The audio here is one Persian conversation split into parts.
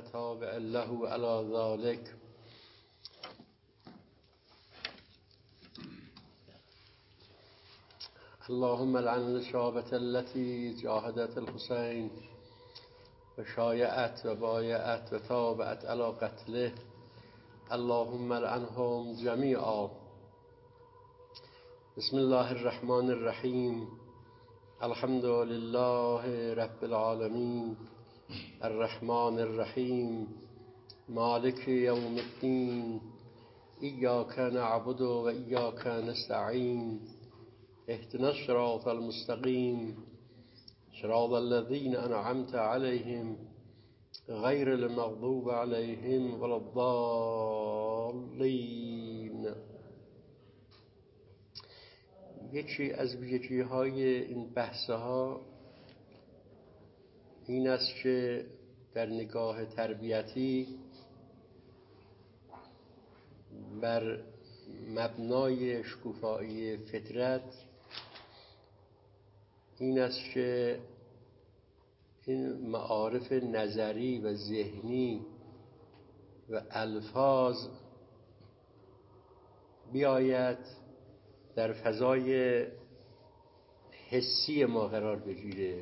تابع له على ذلك. اللهم لعن الشعبة التي جاهدت الحسين وشايعت وبايعت وتابعت على قتله. اللهم لعنهم جميعا. بسم الله الرحمن الرحيم. الحمد لله رب العالمين الرحمن الرحيم مالك يوم الدين. إياك نعبد وإياك نستعين. اهدنا الصراط المستقيم صراط الذين أنعمت عليهم غير المغضوب عليهم ولا الضالين. یکی از ویژگی‌های این بحث‌ها این است که در نگاه تربیتی بر مبنای شکوفایی فطرت این است که این معارف نظری و ذهنی و الفاظ بیاید در فضای حسی ما قرار بگیره.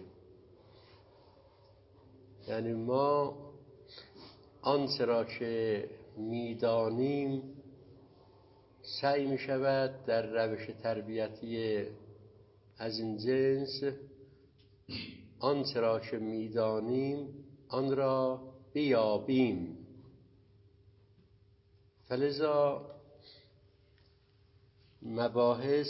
یعنی ما آنچه را که میدانیم سعی می شود در روش تربیتی از این جنس آنچه را که میدانیم آن را بیابیم. فلذا مباحث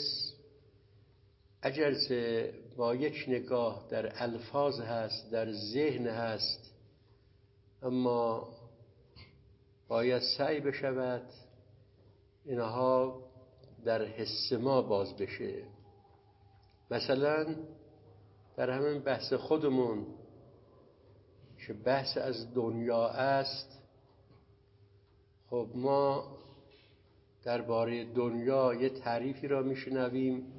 اگرچه با یک نگاه در الفاظ هست، در ذهن هست، اما باید سعی بشود اینها در حس ما باز بشه. مثلا در همین بحث خودمون که بحث از دنیا است، خب ما درباره دنیا یه تعریفی را میشنویم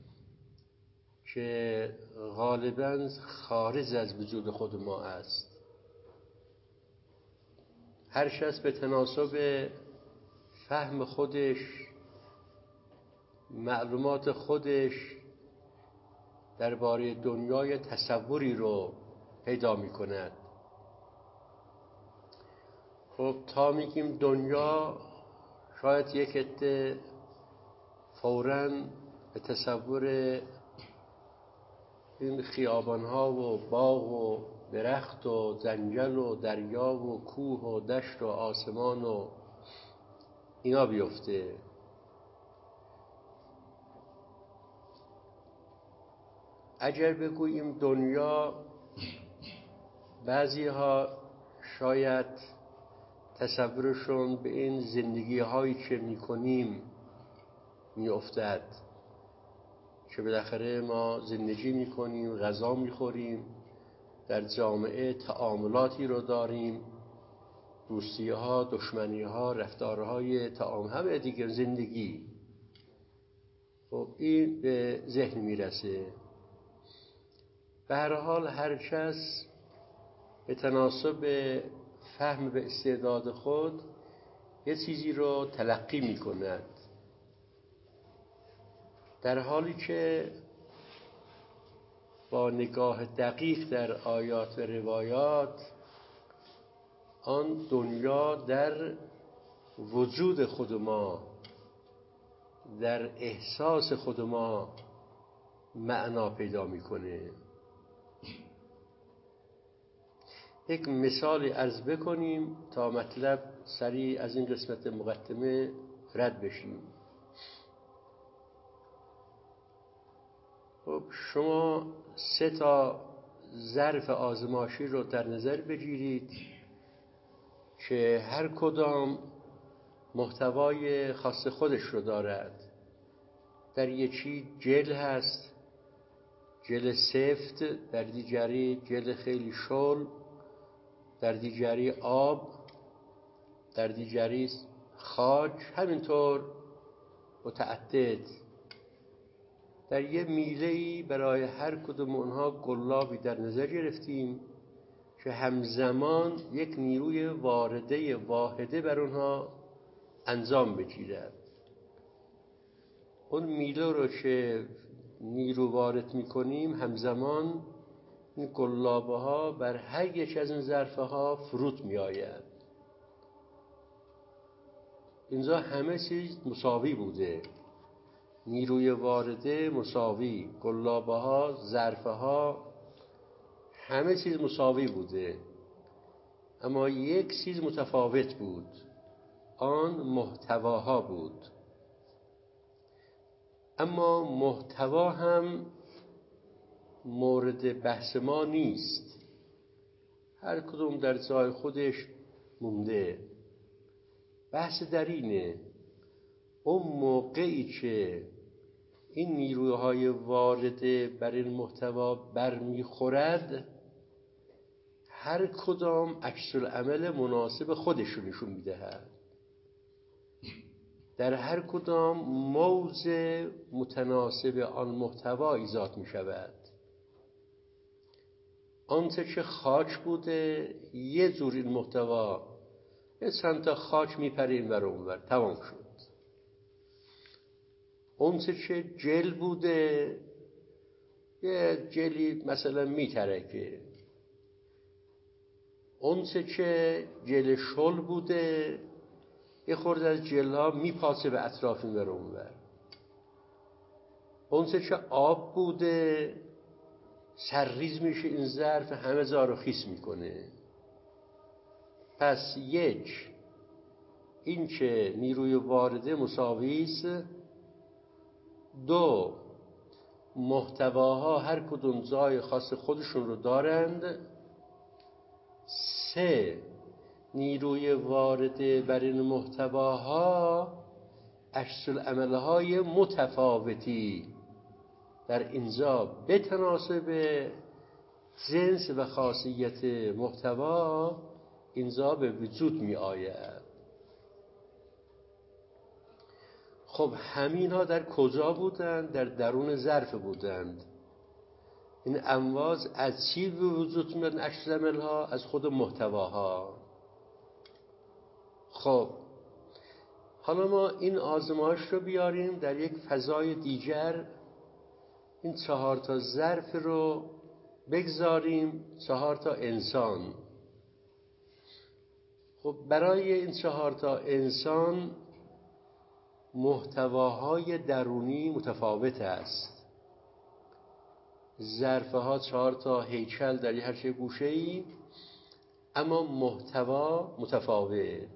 که غالباً خارج از وجود خود ما است. هر شخص به تناسب فهم خودش، معلومات خودش درباره دنیا تصوری رو پیدا می کند. خب تا میگیم دنیا، شاید یک عده فوراً به تصور این خیابان‌ها و باغ و درخت و جنگل و دریا و کوه و دشت و آسمان و اینا بیفته. اگر بگوییم دنیا، بعضی ها شاید تصورشون به این زندگی هایی که میکنیم میافتد که بالاخره ما زندگی میکنیم، غذا میخوریم، در جامعه تعاملاتی رو داریم، دوستی ها، دشمنی ها، رفتارهای همه دیگه زندگی. خب این به ذهن میرسه. به هر حال هر کس به تناسب فهم به استعداد خود یه چیزی رو تلقی می کند، در حالی که با نگاه دقیق در آیات و روایات آن دنیا در وجود خود ما، در احساس خود ما معنا پیدا میکنه. یک مثالی عرض بکنیم تا مطلب سریع از این قسمت مقدمه رد بشیم. خب شما 3 ظرف آزمایشی رو در نظر بگیرید که هر کدام محتوای خاص خودش رو دارد. در یکی جل هست، جل سفت، در دیگری جل خیلی شل، در دیگری آب، در دیگری خاک، همینطور متعدد. در یه میله‌ای برای هر کدوم اونها گلابی در نظر گرفتیم که همزمان یک نیروی وارده واحده بر اونها انجام بگیرد. اون میله رو که نیرو وارد میکنیم، همزمان این قلابه ها بر هر یک از این ظرفه ها فرود می آید. اینجا همه چیز مساوی بوده، نیروی وارده مساوی، قلابه ها، ظرفه ها، همه چیز مساوی بوده، اما یک چیز متفاوت بود، آن محتواها بود. اما محتوا هم مورد بحث ما نیست، هر کدوم در جای خودش مونده. بحث در اینه اون موقعی که این نیروهای وارده بر این محتوا برمیخورد، هر کدام عکس العمل مناسب خودش رو نشون میدهد، در هر کدام موضع متناسب آن محتوا ایجاد می شود. آنچه که خاک بوده یه جور این محتوا، یه چند تا خاک میپره این ور اون ور، تمام شد. آنچه که جل بوده یه جلی مثلا میترکه، آنچه که جل شل بوده یه خورده از جلها میپاسه به اطراف این ور اون ور. آنچه که آب بوده سرریز میشه این ظرف، همه جا رو خیس میکنه. پس یک، این که نیروی وارده مساوی است. دو، محتواها هر کدوم جای خاص خودشون رو دارند. سه، نیروی وارده بر این محتواها عکس العمل‌های متفاوتی در اینجا به تناسب جنس و خاصیت محتوا اینجا به وجود می آید. خب همین ها در کجا بودند؟ در درون ظرف بودند. این امواج از چی به وجود میاد؟ عکس العمل‌ها از خود محتواها. خب حالا ما این آزمایش رو بیاریم در یک فضای دیگر، این 4 تا ظرف رو بگذاریم 4 تا انسان. خب برای این 4 تا انسان محتواهای درونی متفاوت است. ظرفه ها 4 تا هیکل در هر چه گوشه‌ای، اما محتوا متفاوت.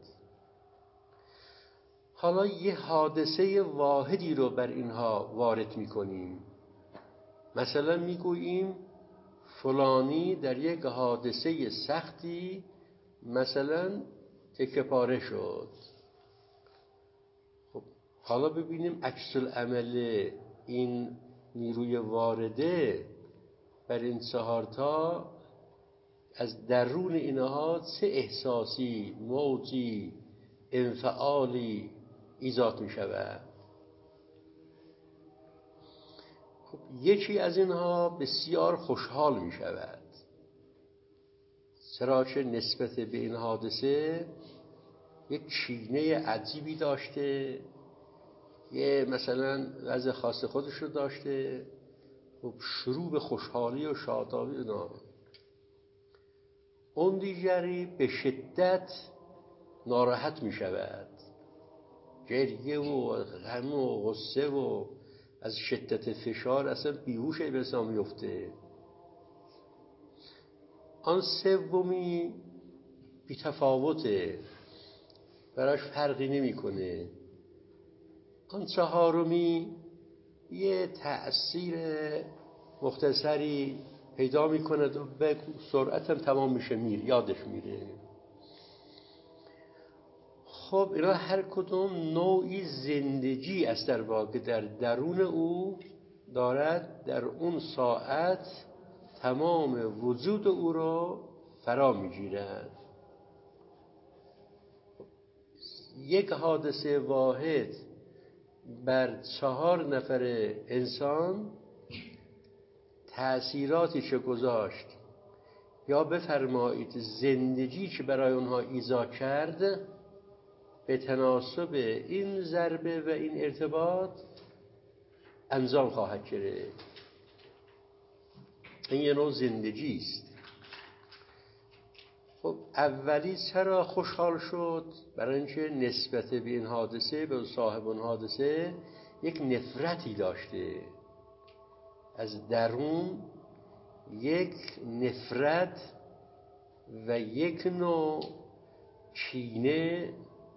حالا یه حادثه واحدی رو بر اینها وارد می‌کنیم. مثلا میگوییم فلانی در یک حادثه سختی مثلا تکه پاره شد. خب حالا ببینیم عکس العمل این نیروی وارده بر این 4 تا از درون اینها چه احساسی، موجی، انفعالی ایجاد می شود. خب یکی از اینها بسیار خوشحال می شود، چرا که نسبت به این حادثه یک کینه عجیبی داشته، یه مثلا وضع خاص خودش رو داشته. خب شروع به خوشحالی و شادابی اینا. اون دیگری به شدت ناراحت می شود، گریه و غم و غصه و از شدت فشار اصلا بیهوش به حساب میفته. آن سومی بی تفاوته، براش فرقی نمی کنه. آن چهارمی یه تأثیر مختصری پیدا می کند و به سرعت هم تمام میشه، یادش میره. خب اینا هر کدوم نوعی زندگی است در واقع در درون او دارد، در اون ساعت تمام وجود او را فرا میگیرد. یک حادثه واحد بر 4 نفر انسان تأثیراتی چه گذاشت یا بفرمایید زندگی که برای اونها ایجاد کرد به تناسب این ضربه و این ارتباط انجام خواهد گرفت. این یه نوع زندگی است. خب اولی چرا خوشحال شد؟ برای اینکه نسبت به این حادثه، به صاحب اون حادثه یک نفرتی داشته، از درون یک نفرت و یک نوع کینه.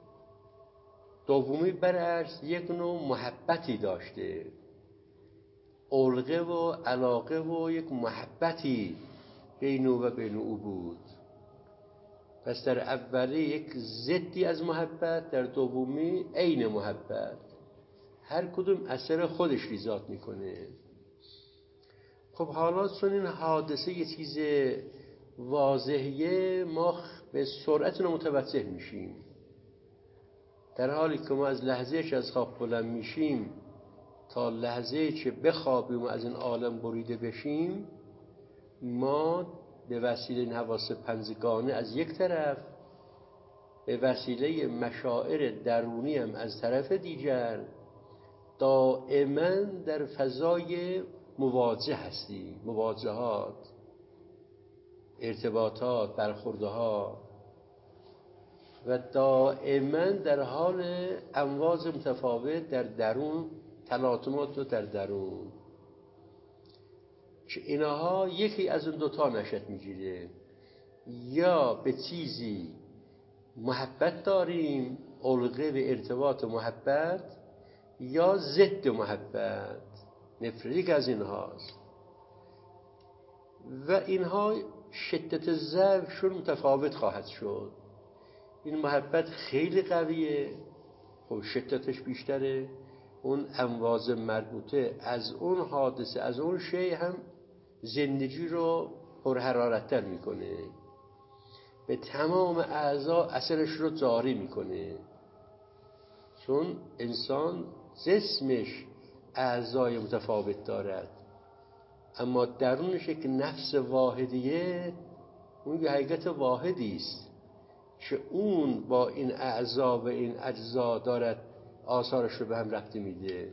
دومی برعکس یک نوع محبتی داشته، علقه و علاقه و یک محبتی بین او و بین او بود. پس در اولی یک ضدی از محبت، در دومی عین محبت، هر کدوم اثر خودش ایجاد میکنه. خب حالا چون این حادثه یه چیز واضحیه، ما به سرعت اون متوجه میشیم. در حالی که ما از لحظه که از خواب بلند میشیم تا لحظه که بخوابیم و از این عالم بریده بشیم، ما به وسیله این حواس پنجگانه از یک طرف، به وسیله مشاعر درونی هم از طرف دیگر، دائما در فضای مواجه هستیم، مواجهات، ارتباطات، برخوردها، و دائما در حال امواج متفاوت در درون، تلاطمات در درون، که اینها یکی از اون دوتا نشأت میگیره. یا به چیزی محبت داریم، علقه و ارتباط و محبت، یا ضد محبت، نفرت از اینهاست. و اینها شدت ضعفشون متفاوت خواهد شد. این محبت خیلی قویه، خب شدتش بیشتره. اون امواج مربوطه از اون حادثه، از اون شی هم زندگی رو پرحرارت‌تر میکنه، به تمام اعضا اثرش رو جاری میکنه. چون انسان جسمش اعضای متفاوت دارد، اما درونش یک نفس واحدیه، اون یه حقیقت واحدی است که اون با این اعضا و این اجزا دارد آثارش رو به هم ربط میده.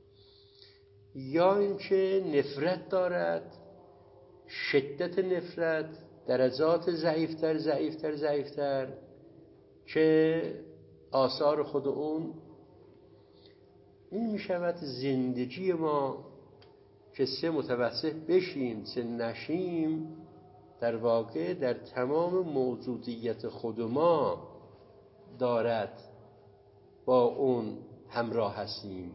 یا اینکه نفرت دارد، شدت نفرت، درجات ضعیفتر که آثار خود اون این میشود زندگی ما. که سه متوسط بشیم سه نشیم، در واقع در تمام موجودیت خود ما دارد با اون همراه هستیم.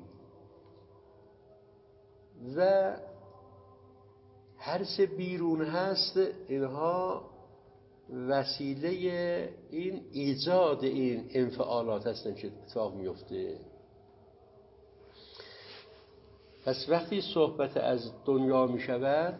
و هر چه بیرون هست، اینها وسیله این ایجاد این انفعالات هستن که اتفاق میفته. پس وقتی صحبت از دنیا می شود،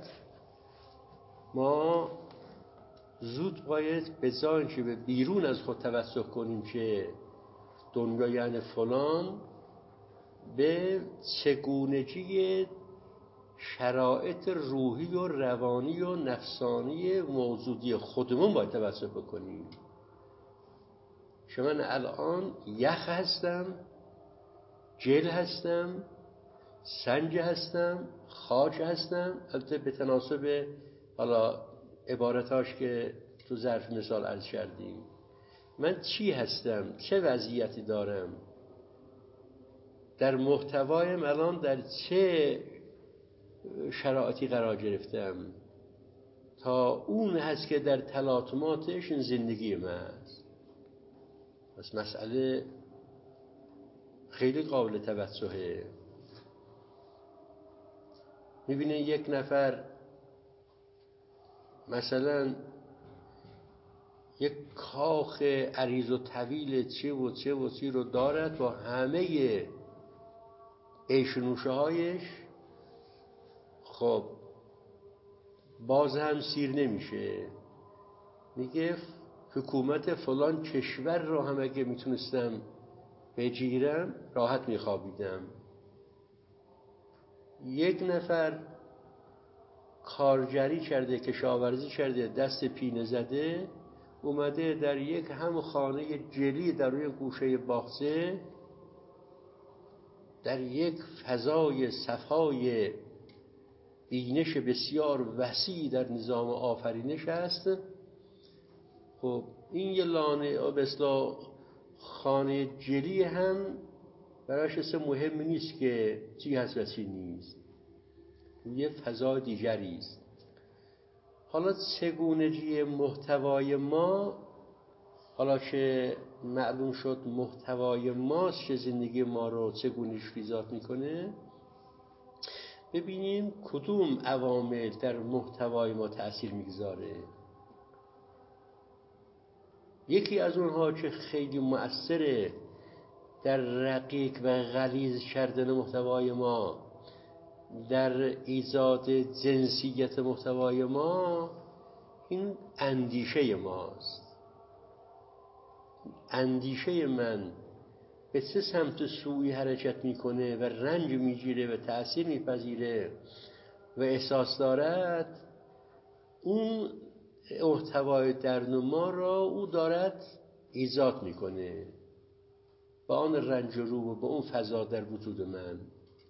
ما زود باید به جای اینکه به بیرون از خود توجه کنیم که دنیا یعنی فلان، به چگونگی شرایط روحی و روانی و نفسانی موجودی خودمون باید توجه بکنیم. که من الان یخ هستم، جل هستم، سنگ هستم، خاک هستم، البته به تناسب حالا عبارتاش که تو ظرف مثال عرض کردیم. من چی هستم؟ چه وضعیتی دارم؟ در محتوایم الان در چه شرایطی قرار گرفتم؟ تا اون هست که در تلاطماتش این زندگی من است. پس مسئله خیلی قابل توجهه. میبینه یک نفر مثلا یک کاخ عریض و طویل چه رو دارد با همه عیش و نوشه هایش، خب باز هم سیر نمیشه. میگه حکومت فلان کشور رو هم اگه میتونستم بگیرم راحت میخوابیدم. یک نفر کارگری کرده، کشاورزی کرده، دست پینه زده، اومده در یک هم خانه جلی در روی گوشه باغچه، در یک فضای صفای بینش بسیار وسیع در نظام آفرینش است. خب این یه لانه به اصطلاح خانه جلی هم براش اصلا مهم نیست که چی هست و چی نیست، یه فضای دیگری است. حالا چگونگی محتوای ما، حالا که معلوم شد محتوای ماست که زندگی ما رو چگونش ایجاد میکنه، ببینیم کدوم عوامل در محتوای ما تأثیر میگذاره. یکی از اونها که خیلی مؤثره در رقیق و غلیظ کردن محتوای ما، در ایجاد جنسیت محتوای ما، این اندیشه ماست. اندیشه من به چه سمت سوی حرکت میکنه و رنج میگیره و تأثیر میپذیره و احساس دارد، اون محتوای درون ما را او دارد ایجاد میکنه با آن رنج رو و با اون فضا در وجود من.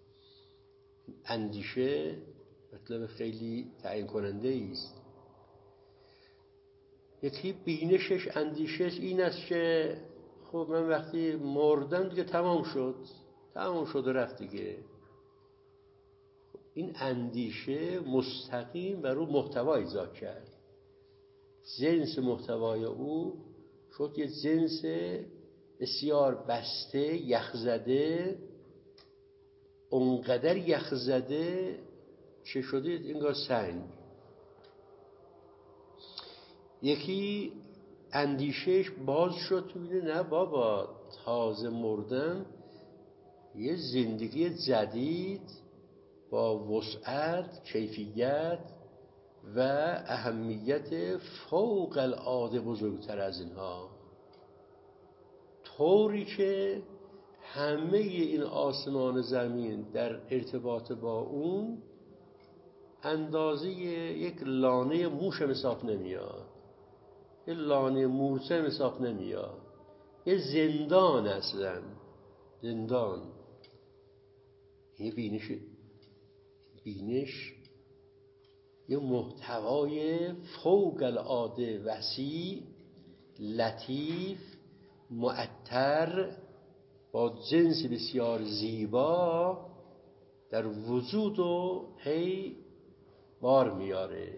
اندیشه مطلب خیلی تعیین کننده است. یکی بینشش، اندیشش این است که خب من وقتی مردم دیگه تمام شد و رفت دیگه. این اندیشه مستقیم بر رو محتوا ایجاد کرد. جنس محتوای او شد یه جنس بسیار بسته، یخزده، اونقدر یخزده چه شده انگار سنگ. یکی اندیشش باز شد تو بینه نه بابا، تازه مردم، یه زندگی جدید با وسعت، کیفیت و اهمیت فوق العاده بزرگتر از اینها، طوری که همه این آسمان زمین در ارتباط با اون اندازه یک لانه موش حساب نمیاد، یه لانه مورچه حساب نمیاد، یه زندان، اصلا زندان. یه بینش یه محتوای فوق العاده وسیع، لطیف، معطر، با جنس بسیار زیبا در وجود و هی بار میاره.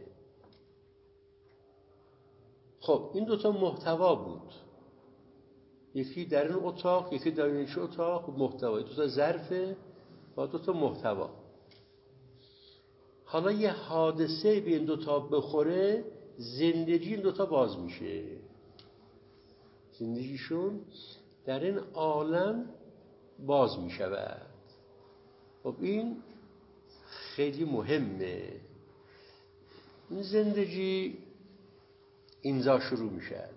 خب این دوتا محتوا بود، یکی در این اتاق، یکی در این اتاق. محتوا دوتا ظرفه با دوتا محتوا. حالا یه حادثه به این دوتا بخوره، زندگی این دوتا باز میشه، زندگیشون در این عالم باز میشود. خب این خیلی مهمه. این زندگی اینجا شروع میشد.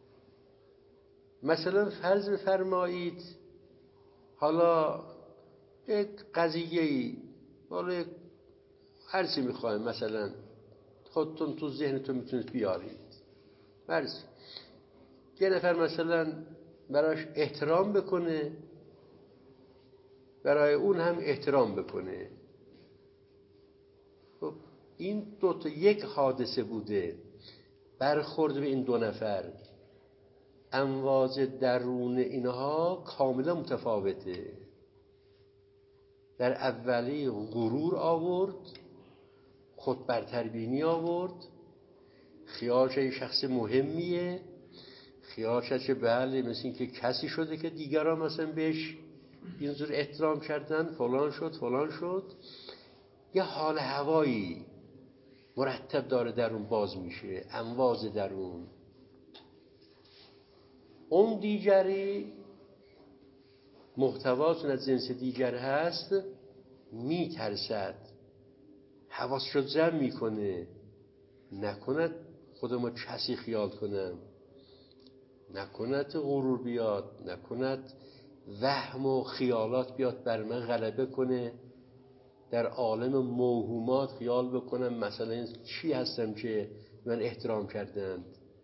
مثلا فرض بفرمایید حالا یک قضیه‌ای، حالا هر چی میخوایم، مثلا خودتون تو ذهنتون میتونید بیارید. فرض یه نفر مثلا براش احترام بکنه، برای اون هم احترام بکنه. خب این دوتا یک حادثه بوده، برخورد به این دو نفر، امواج درون اینها کاملا متفاوته. در اولی غرور آورد، خود برتربینی آورد، خیال شد شخص مهمیه، خیال شد که بله مثل این که کسی شده که دیگران مثلا بهش اینجور احترام کردن، فلان شد. یه حال هوایی مرتب داره درون باز میشه، امواج درون. اون دیگری محتواتون از جنس دیگر هست، میترسد، حواسش رو جمع میکنه، نکند خودمو کسی خیال کنم، نکند غرور بیاد، نکند وهم و خیالات بیاد بر من غلبه کنه، در عالم موهومات خیال بکنم مثلا چی هستم که من احترام کردند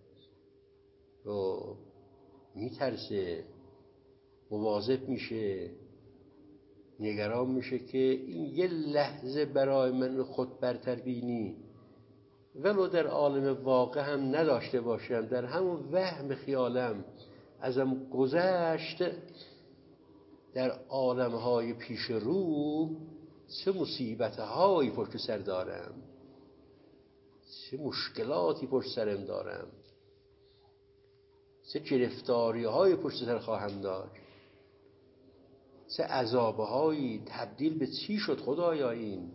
و میترسه، مواظب میشه، نگران میشه که این یه لحظه برای من خود برتر بینی ولو در عالم واقع هم نداشته باشم، در همون وهم خیالم ازم گذشت، در عالمهای پیش رو چه مصیبت‌هایی پشت سر دارم، چه مشکلاتی پشت سرم دارم، چه گرفتاری‌های پشت سر خواهم داشت، چه عذاب‌هایی تبدیل به چی شد خدایا این.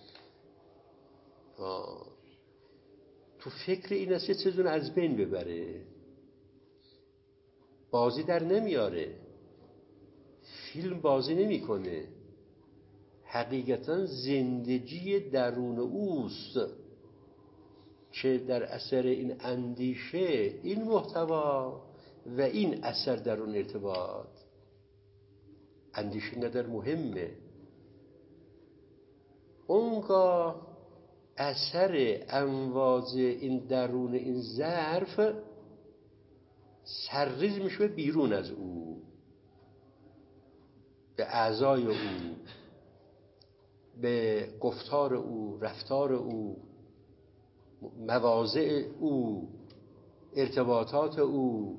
تو فکر این است که چیزون از بین ببره، بازی در نمیاره، فیلم بازی نمیکنه، حقیقتا زندگی درون اوست که در اثر این اندیشه، این محتوا و این اثر در اون ارتباط. اندیشه قدر مهمه. اونگاه اثر امواج این درون این ظرف سرریز میشه بیرون از او، به اعضای او، به گفتار او، رفتار او، مواضع او، ارتباطات او.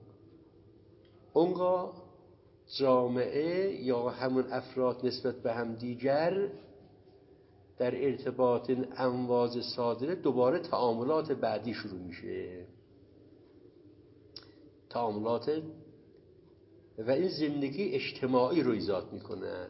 اونگاه جامعه یا همون افراد نسبت به هم دیگر در ارتباط امواج صادره دوباره تعاملات بعدی شروع میشه، تعاملات و این زندگی اجتماعی رو ایجاد میکند.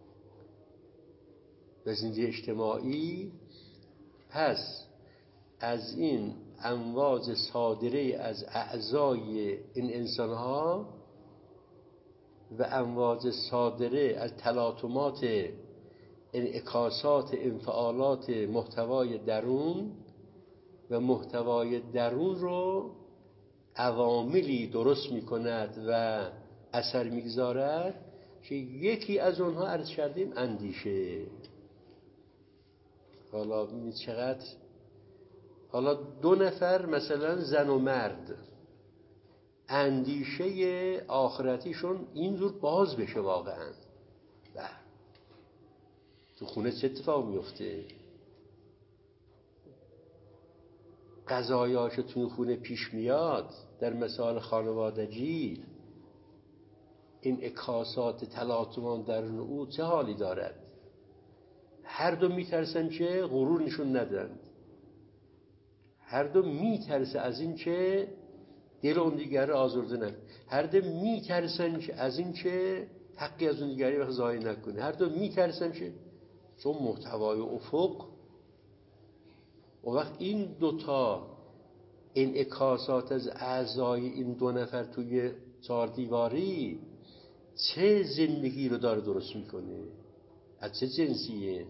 و زندگی اجتماعی پس از این امواج صادره از اعضای این انسانها و امواج صادره از تلاطمات انعکاسات انفعالات محتوای درون و محتوای درون رو عواملی درست میکند و اثر میگذارد که یکی از اونها عرض کردیم اندیشه. حالا ببینید چقدر، حالا دو نفر مثلا زن و مرد اندیشه آخرتیشون اینجور باز بشه واقعا، تو خونه چه اتفاق میفته؟ قضایاش تو خونه پیش میاد در مسائل خانوادگی، این انعکاسات تلاطمان در او چه حالی دارد؟ هر دو میترسن که غرور نشون ندن، هر دو میترسن از این که دل اون دیگر رو آزرده نکنه، هر دو میترسن از این که حقی از اون دیگری وقت ضایع نکنه، هر دو میترسن که چون محتوای افق. و وقت این دوتا انعکاسات از اعضای این دو نفر توی چهار دیواری چه زندگی رو داره درست میکنه؟ از چه جنسیه؟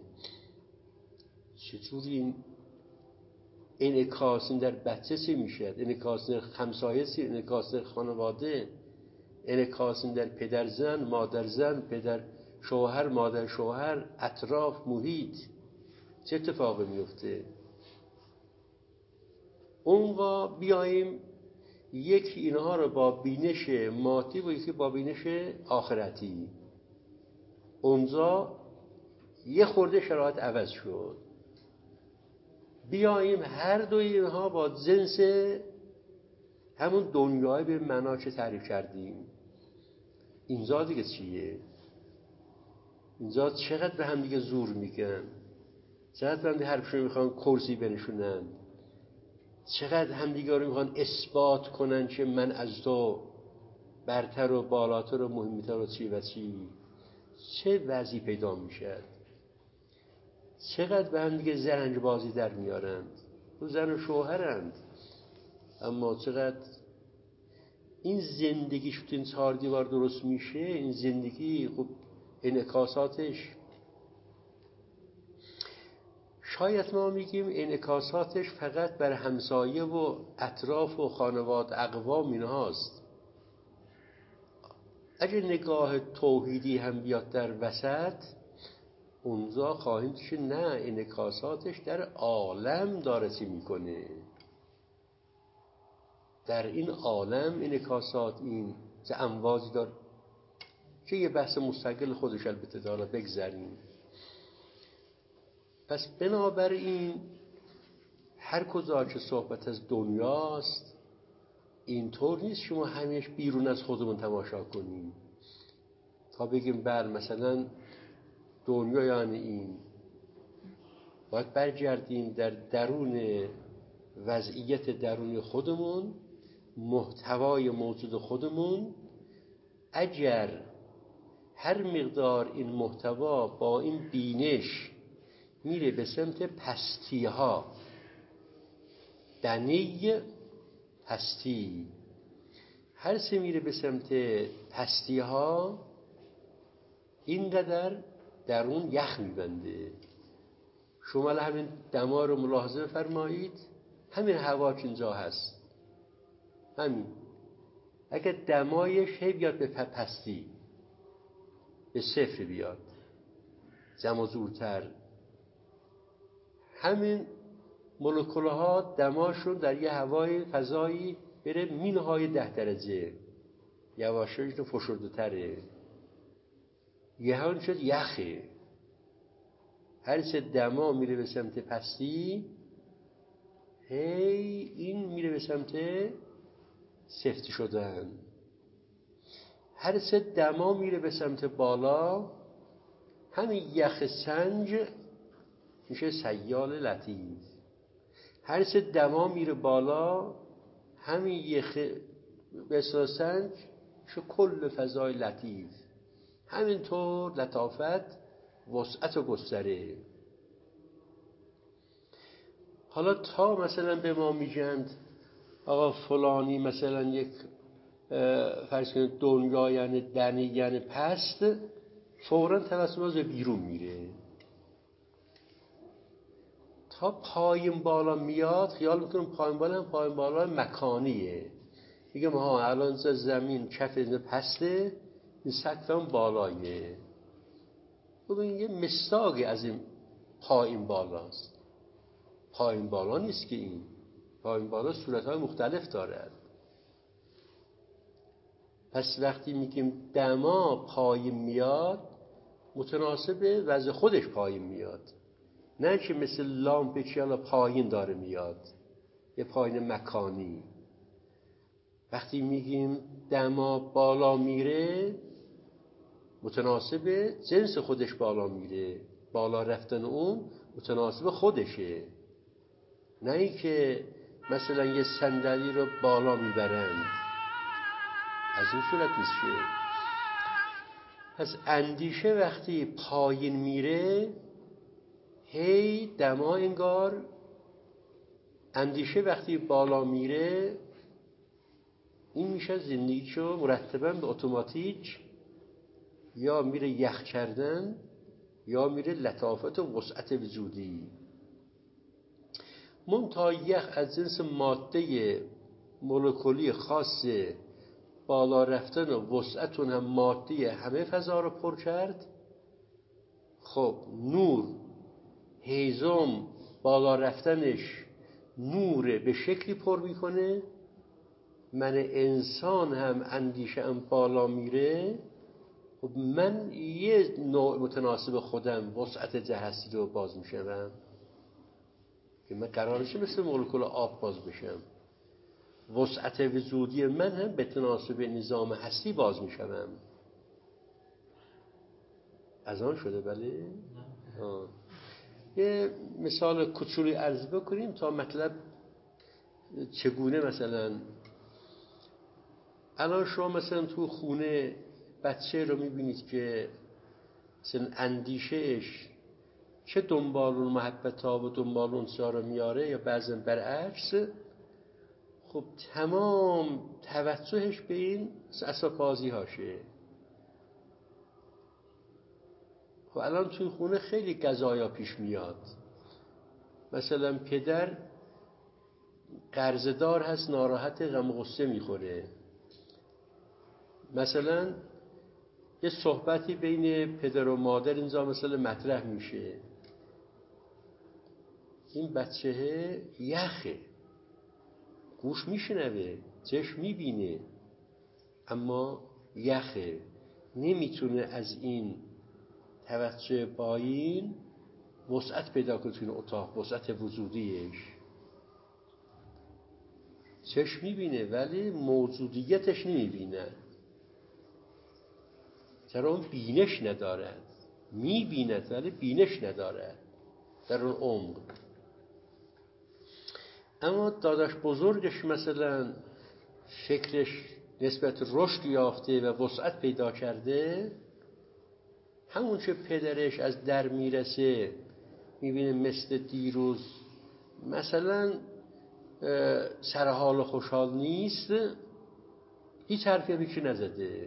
چطور این انعکاس در بچه چه میشه؟ انعکاس در همسایه چه؟ انعکاس در خانواده، انعکاس در پدر زن، مادر زن، پدر شوهر، مادر شوهر، اطراف، محیط، چه اتفاقی میفته؟ اونگاه بیاییم یکی اینها رو با بینش مادی و یکی با بینش آخرتی، اونجا یه خورده شرایط عوض شد. بیاییم هر دو اینها با جنس همون دنیای به معنا که تعریف کردیم، اینجا دیگه چیه؟ اینجا چقدر به هم دیگه زور میگن، چقدر به هم دیگه حرفشون میخوان کرسی بنشونن، چقدر همدیگه رو میخوان اثبات کنن که من از تو برتر و بالاتر و مهمتر و چی و چی. چه وضعی پیدا میشه؟ چقدر به هم دیگه زرنگ بازی در میارند، تو زن و شوهرند، اما چقدر این زندگیش تو این چهار دیوار درست میشه. این زندگی خب انعکاساتش، شاید ما میگیم انعکاساتش فقط بر همسایه و اطراف و خانواد اقوام اینهاست. اگه نگاه توحیدی هم بیاد در وسط، اونجا خواهیم که نه، انعکاساتش در عالم داره چی میکنه، در این عالم انعکاسات این چه امواجی داره که یه بحث مستقل خودش البته داره، بگذاریم. پس بنابراین هر کجا که صحبت از دنیاست اینطور نیست شما همیشه بیرون از خودمون تماشا کنیم تا بگیم بله مثلا دنیا یعنی این. باید برگردیم در درون وضعیت درون خودمون، محتوای موجود خودمون. اگر هر مقدار این محتوا با این بینش میره به سمت پستی ها، دنی پستی، هر سه میره به سمت پستی ها، اینقدر درون یخ میبنده. شما همین دما رو ملاحظه فرمایید، همین هوا که اینجا هست، همین اگر دمایش هی بیاد به پستی، به صفر بیاد، جمع و جورتر، همین مولکول ها دماشون در یه هوای فضایی بره مینهای 10 درجه، یواشش تو فشرده تره، یه هم شد یخه. هر چه دما میره به سمت پستی، هی این میره به سمت سفت شدن. هر چه دما میره به سمت بالا، همین یخ سنج میشه سیال لطیف. هر چه دما میره بالا، همین یخ بسیار سنج میشه کل فضای لطیف. همینطور لطافت وسعت و گستره. حالا تا مثلا به ما میگند آقا فلانی مثلا یک فرض کنید دنیا یعنی دنی یعنی پست، فوراً توسط ما بیرون میره. تا پایین بالا میاد خیال میکنم پایین بالا هم پایین بالا مکانیه. میگه ما الان زمین کف پسته، این سقف هم بالایه. ببین یه مستاقی از این پایین بالاست. پایین بالا نیست که این پایین بالا صورتهای مختلف دارد. پس وقتی میگیم دما پایین میاد، متناسب وضع خودش پایین میاد، نه که مثل لامپ چیالا پایین داره میاد، یه پایین مکانی. وقتی میگیم دما بالا میره، متناسب جنس خودش بالا میره، بالا رفتن اون متناسب خودشه، نه این که مثلا یه صندلی رو بالا میبرند، از این صورت نیست که. پس اندیشه وقتی پایین میره، هی دما انگار، اندیشه وقتی بالا میره، این میشه زندگیشو مرتباً به اتوماتیک یا میره یخ کردن یا میره لطافت و وسعت وجودی. منتها یخ از جنس ماده مولکولی خاص بالا رفتن و وسعتون هم ماده همه فضا رو پر کرد. خب نور هیزم بالا رفتنش نور به شکلی پر میکنه، من انسان هم اندیشه هم بالا میره، خب من یه نوع متناسب خودم وسعت جهستی رو باز میشم که من قرارشه مثل مولکول آب باز بشم. وسعت وجودی من هم به تناسب نظام هستی باز میشم. از آن شده بله؟ یه مثال کوچولی عرض بکنیم تا مطلب چگونه. مثلا الان شما مثلا تو خونه بچه رو میبینید که مثلا اندیشهش چه دنبال اون محبت ها و دنبال اون چیزا رو میاره یا بعضا برعکس. خب تمام توجهش به این اساس‌بازی هاشه. خب الان توی خونه خیلی قضایا پیش میاد. مثلا پدر قرضدار هست، ناراحت، غم و غصه میخوره. مثلا یه صحبتی بین پدر و مادر اینجا مثلا مطرح میشه. این بچه یخه، گوش میشنوه، چشم میبینه، اما یخه، نمیتونه از این توجه پایین وسعت پیدا کنه توی اتاق، وسعت وجودیش. چشم میبینه ولی موجودیتش نمیبینه، چرا اون بینش ندارد. میبیند ولی بینش ندارد در اون عمق. اما داداش بزرگش مثلا فکرش نسبت رشد یافته و وسعت پیدا کرده، همون چه پدرش از در میرسه میبینه مثل دیروز مثلا سرحال و خوشحال نیست، هیچ حرفی بیشی نزده،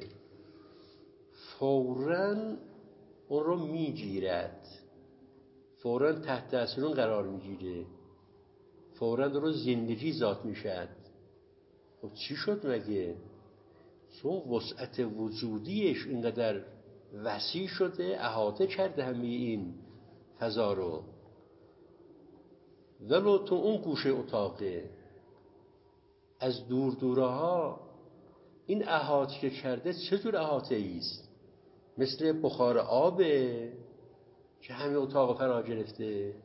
فوراً اون رو میگیرد، فوراً تحت تأثیر اون قرار میگیره، فوراً رو زندگی ذات میشد. خب چی شد مگه؟ چون وسعت وجودیش اینقدر وسیع شده، احاطه کرده همه این فضا رو، ولو تو اون گوشه اتاقه، از دور دوره ها این احاطه که کرده چه جور احاطه ایست؟ مثل بخار آبه که همه اتاق فرا گرفته،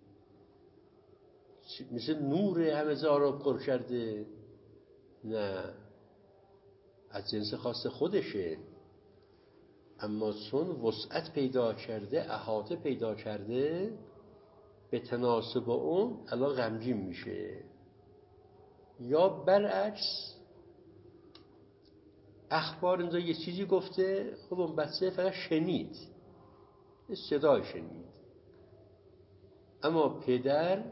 مثل نور همه جا رو پر کرده؟ نه، از جنس خاص خودشه، اما چون وسعت پیدا کرده، احاطه پیدا کرده، به تناسب اون الان غمگین میشه. یا برعکس، اخبار اینجا یه چیزی گفته، خب اون بچه فقط شنید، صدای شنید، اما پدر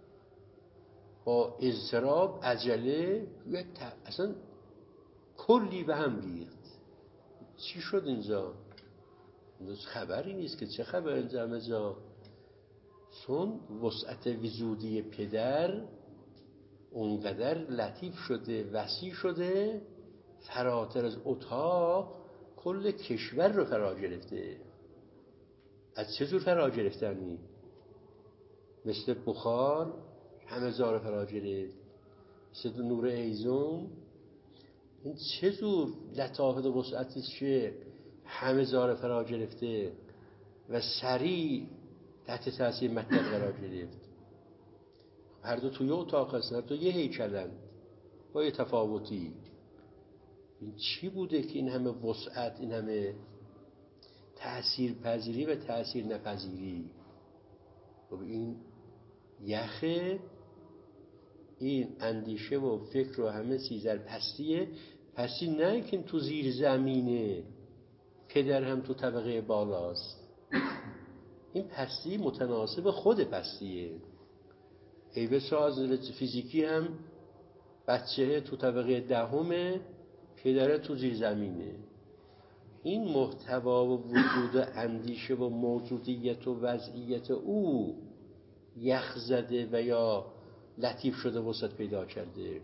با اضطراب، عجله، اصلا کلی به هم ریخت. چی شد اینجا؟ خبری نیست که چه خبر اینجا همه جا. چون وسعت وجودی پدر اونقدر لطیف شده، وسیع شده، فراتر از اتاق کل کشور رو فرا گرفته. از چه جور فرا گرفتنی؟ مثل بخار همه جا رو فرا گرفت، مثل نور ایزون. این چه جور لطافت و وسعتیست که همه جا رو فرا گرفته و سریع تحت تاثیر مطلب قرار گرفت. هر دو توی اتاق هستن، هر دو یه هیکلند با یه تفاوتی. این چی بوده که این همه وسعت، این همه تأثیر پذیری و تأثیر نپذیری؟ خب این یخه، این اندیشه و فکر و همه چیز در پستیه. پستی نه که تو زیر زمینه، پدر هم تو طبقه بالاست. این پستی متناسب خود پستیه. ای بسا از فیزیکی هم بچه تو طبقه دهمه، پدر تو زیر زمینه. این محتوا و وجود و اندیشه و موجودیت و وضعیت او یخ زده و یا لطیف شده، وسعت پیدا کرده.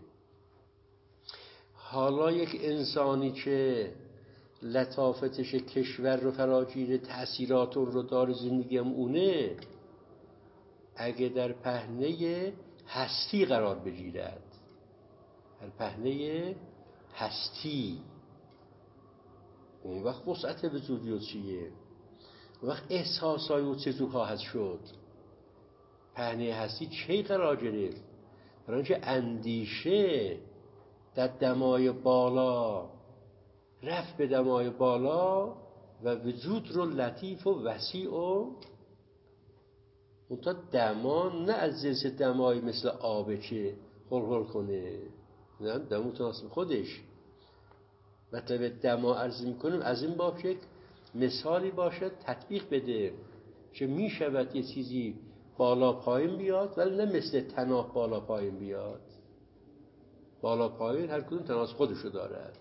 حالا یک انسانی که لطافتش کشور رو فراگیره، تأثیرات اون رو داره، زندگی هم اونه، اگه در پهنه هستی قرار بگیرد، در پهنه هستی، اون وقت وسعت وجودی و چیه؟ اون وقت احساسای و چیزو خواهد شد. پهنه هستی چی قرار گرفت؟ برای اینکه اندیشه در دمای بالا رفت به دمای بالا و وجود رو لطیف و وسیع و اونتا دما نه از جنس دمای مثل آبه که هل کنه، نه، دم متناسب خودش. مطلب دما عرض میکنیم از این باب یک مثالی باشد تطبیق بده که میشود یه چیزی بالا پایین بیاد، ولی نه مثل تناب بالا پایین بیاد. بالا پایین هر کدوم تناسب خودشو دارد.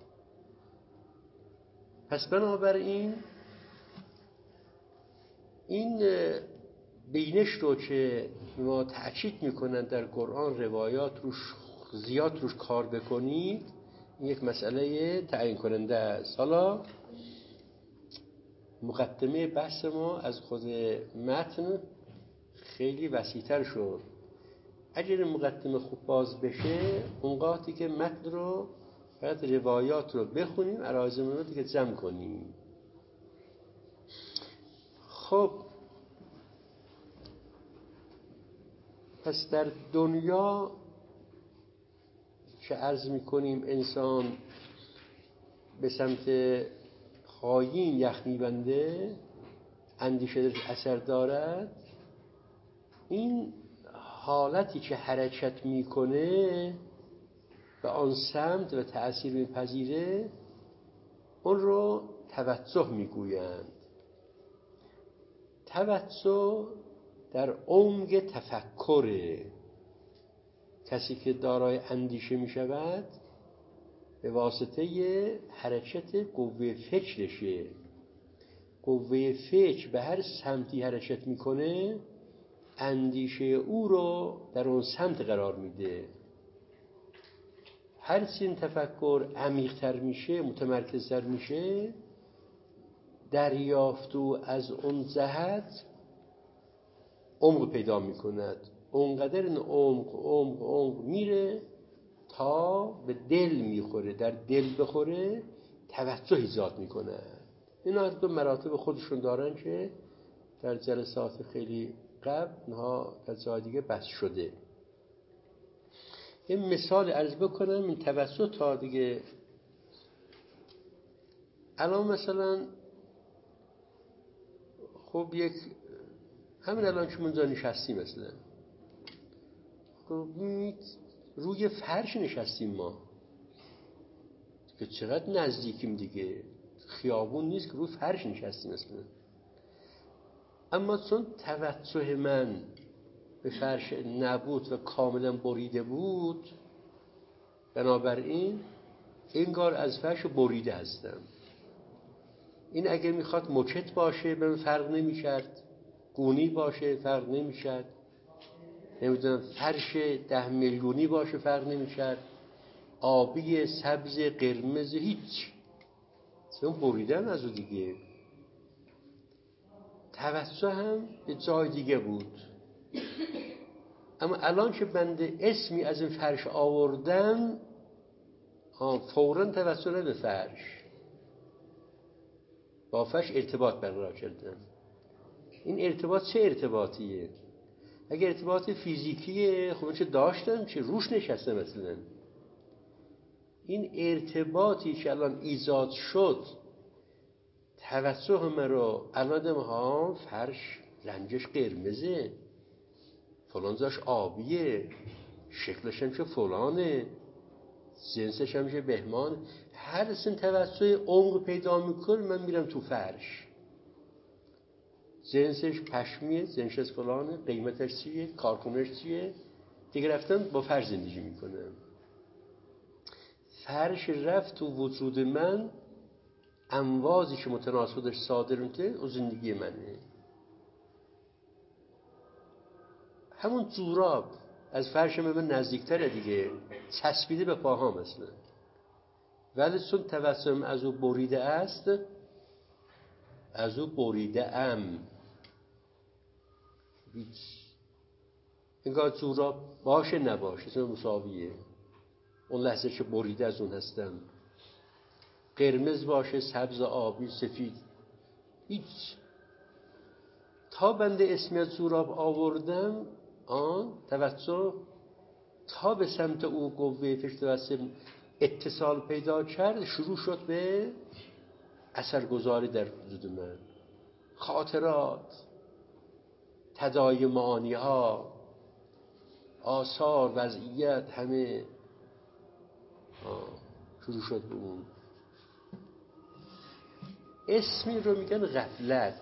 پس بنابراین این بینش رو که ما تأکید میکنن در قرآن، روایات روش زیاد روش کار بکنید، این یک مسئله تعیین کننده است. حالا مقدمه بحث ما از خود متن خیلی وسیع‌تر شد. اگر مقدمه خوب باز بشه اونقاطی که متن رو فقط روایات رو بخونیم، عرایضمون رو دیگه جمع کنیم. خب پس در دنیا که عرض میکنیم انسان به سمت خواهیم یخ میبنده، اندیشه درش اثر دارد، این حالتی که حرکت میکنه به آن سمت و تأثیر میپذیره اون رو توجه میگویند. توجه در عمق تفکره. کسی که دارای اندیشه میشود به واسطه حرکت قوه فکرشه. قوه فکر به هر سمتی حرکت میکنه اندیشه او رو در اون سمت قرار میده. هر چی این تفکر عمیق‌تر میشه، متمرکزتر میشه، دریافت او از اون جهت عمق پیدا میکند. اونقدر این عمق میره تا به دل میخوره. در دل بخوره توجه ایجاد میکنه. اینا دو مراتب خودشون دارن که در جلسات خیلی قبل اینها در جای دیگه بحث شده. یه مثال عرض بکنم این توجه تا دیگه. الان مثلا خب همین الان که منجا نشستیم مثلا خب روی فرش نشستیم ما که چقدر نزدیکیم دیگه، خیابون نیست که روی فرش نشستیم مثلا. اما چون توجه من به فرش نبود و کاملا بریده بود، بنابراین انگار از فرش بریده هستم. این اگه میخواد مچت باشه به من فرق نمیکرد، گونی باشه فرق نمیکرد، نمیدونم فرش 10 میلیونی باشه فرق نمیکرد، آبی، سبز، قرمز، هیچ، چون بریدن از او دیگه. توجه هم به جای دیگه بود. اما الان که بنده اسمی از این فرش آوردم فوراً توجه به فرش، با فرش ارتباط برقرار کردم. این ارتباط چه ارتباطیه؟ اگه ارتباط فیزیکیه خب چه داشتم چه روش نشسته مثلا. این ارتباطی که الان ایجاد شد توجه من رو الان فرش رنگش قرمزه، فلان زاش آبیه، شکلش هم که فلانه، جنسش هم که بهمان، هر سن توجه عمق پیدا میکنه من میرم تو فرش. جنسش پشمیه، جنسش فلانه، قیمتش چیه، کارکنش چیه، دیگه رفتم با فرش زندگی میکنم. فرش رفت تو وجود من، امواجی که متناسبش صادر میشه او زندگی منه. همون جوراب از فرش من نزدیکتره دیگه، چسبیده به پاها مثلا، ولی چون توسم از او بریده است، از او بریده ام. انگار جوراب باشه نباشه چون مساویه. اون لحظه که بریده از اون هستم، قرمز باشه، سبز، آبی، سفید، هیچ. تا بنده اسمی از جوراب آوردم توجه تا به سمت او قوه فکر اتصال پیدا کرد، شروع شد به اثرگذاری در وجود من. خاطرات، تداعی معانی ها، آثار، وضعیت، همه شروع شد به اون. اسمی رو میگن غفلت.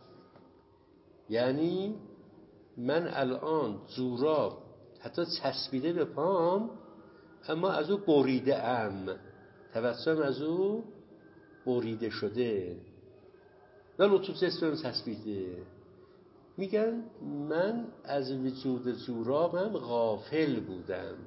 یعنی من الان جوراب حتی چسبیده به پام اما از او بریده ام، توسم از او بریده شده ولی تو جسمم چسبیده. میگن من از وجود جورابم غافل بودم،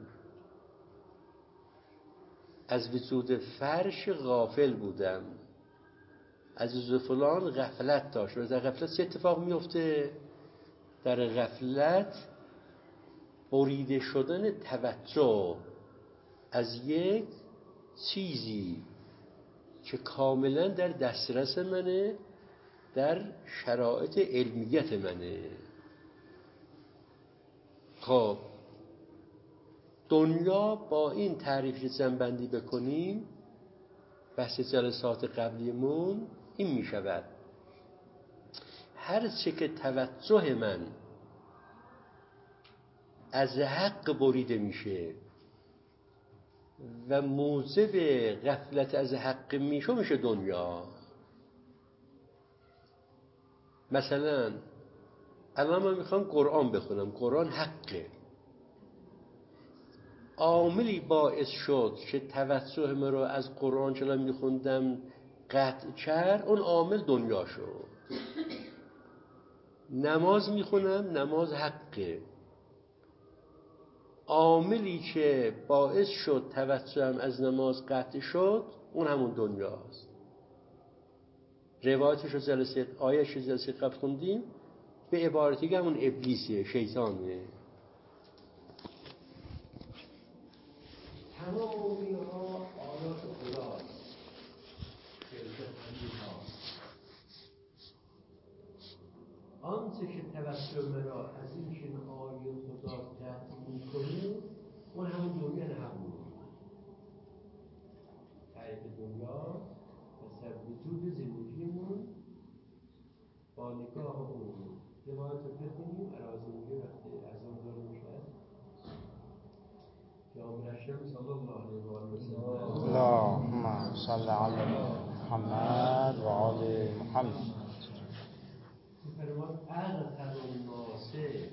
از وجود فرش غافل بودم. عزیز فلان غفلت داشت. و در غفلت چه اتفاق میفته؟ در غفلت بریده شدن توجه از یک چیزی که کاملا در دسترس منه، در شرایط علمیت منه. خب دنیا با این تعریف جنبندی بکنیم بحث جلسات قبلیمون این می شود: هر چه که توجه من از حق بریده میشه و موجب غفلت از حق میشه دنیا. مثلا الان من میخوام قرآن بخونم، قرآن حقه، عاملی باعث شد که توجه من رو از قرآن چلا میخوندم قطع کرد، اون عامل دنیا شد. نماز میخونم، نماز حقه، عاملی که باعث شد توجهم از نماز قطع شد اون همون دنیاست. روایتش رو جلسه آیه‌اش رو جلسه قبل خوندیم، به عبارتی که همون ابلیسه، شیطانه. تمام اینها آیات خداست. آنچه که توجه مرا از این که آیه خدا قطع میکنه اون همون دنیا همون تعریف دنیا و سر وجود زندگیمون با نگاه اون. روایت رو بخونیم. عراضی میگه وقتی از اون داره میشد که آمرشم صلی الله علیه و سلم اللهم صل علی محمد و آل محمد. فرمان اغفر الناس